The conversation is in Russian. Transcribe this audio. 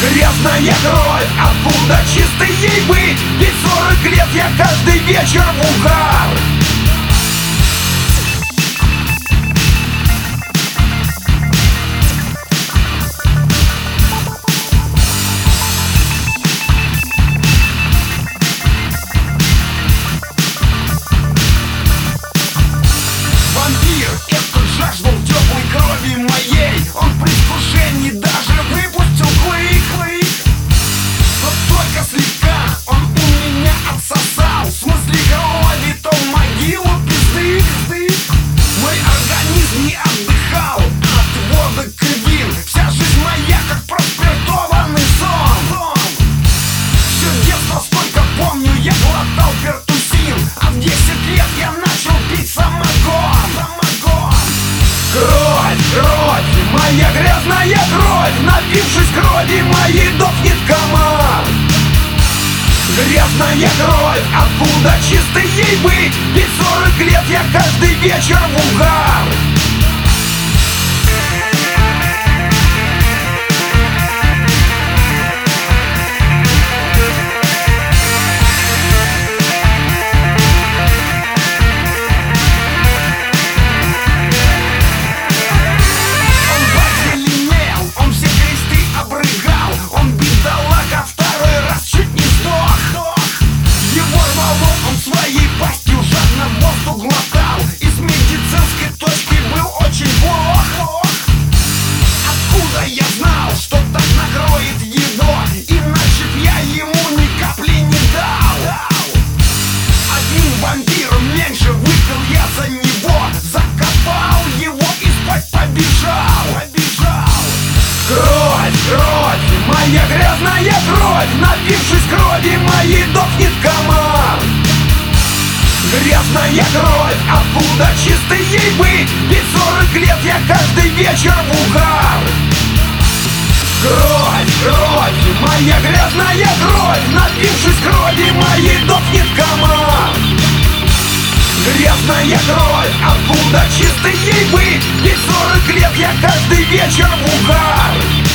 Грязная кровь, откуда чистой ей быть? Ведь 40 лет я каждый вечер в угар. Вампир, этот жаждал теплой крови моей. Он в предвкушении даже выпустил клык. Но только слегка он у меня отсосал. В смысле крови, то в могилу пизды. Мой организм не отдыхал от водок и вин. Вся жизнь моя как проспиртованный сон. Все детство, сколько помню, я глотал пертусин. А в 10 лет я начал пить самогон. Кровь, моя грязная кровь. Напившись крови моей, дохнет комар. Грязная кровь, откуда чистой ей быть? Ведь 40 лет я каждый вечер в угар. Своей пастью жадно воздух глотал. И с медицинской точки был очень плох. Откуда я знал, что так накроет его? Иначе б я ему ни капли не дал. Одним вампиром меньше выпил я за него. Закопал его и спать побежал. Кровь, моя грязная кровь. Напившись крови моей, дохнет комар. Грязная кровь, откуда чистой ей быть? Ведь 40 лет я каждый вечер в угар. Кровь, моя грязная кровь. Напившись крови моей, дохнет комар. Грязная кровь, откуда чистой ей быть? Ведь 40 лет я каждый вечер в угар.